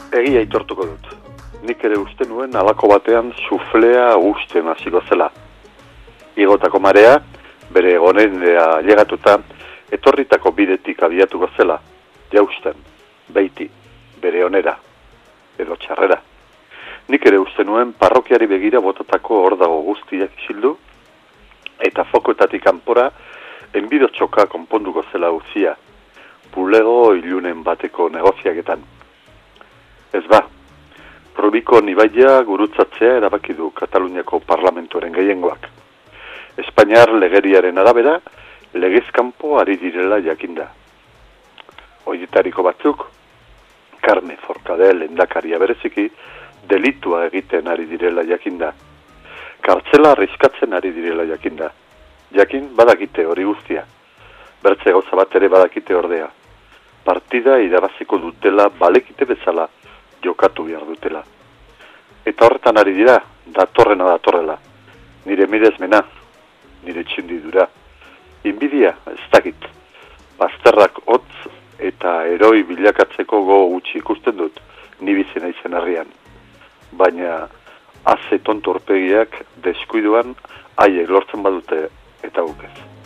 Egia aitortuko dut. Nik ere uste nuen halako batean suflea usten hasiko zela. Igotako marea, bere egonera llegatuta, etorritako bidetik abiatuko zela, jausten, beiti, bere onera, edo txarrera. Nik ere uste nuen parrokiari begira botatako hor dago guztiak isildu, eta fokoetatik kanpora enbidotxoka konponduko zela uzia, bulego ilunen bateko negoziaketan. Ez ba, Rubiko Nibaia gurutzatzea erabaki du Kataluniako parlamentuaren gehiengoak. Espainiar legeriaren arabera, legezkanpo ari direla jakinda. Horietariko batzuk, Carme Forcadell lehendakaria bereziki, delitua egiten ari direla jakinda. Kartzela arriskatzen ari direla jakinda. Jakin badakite hori guztia. Bertze gauza bat ere badakite ordea. Partida irabaziko dutela balekite bezala jokatu behar dutela. Eta horretan ari dira, datorrela. Nire miresmena, nire txundidura. Inbidia, ez dakit. Bazterrak hotz eta eroi bilakatzeko go gutxi ikusten dut, ni bizi naizen herrian. Baina, aze tontorpegiak deskuiduan haiek lortzen badute eta guk ez.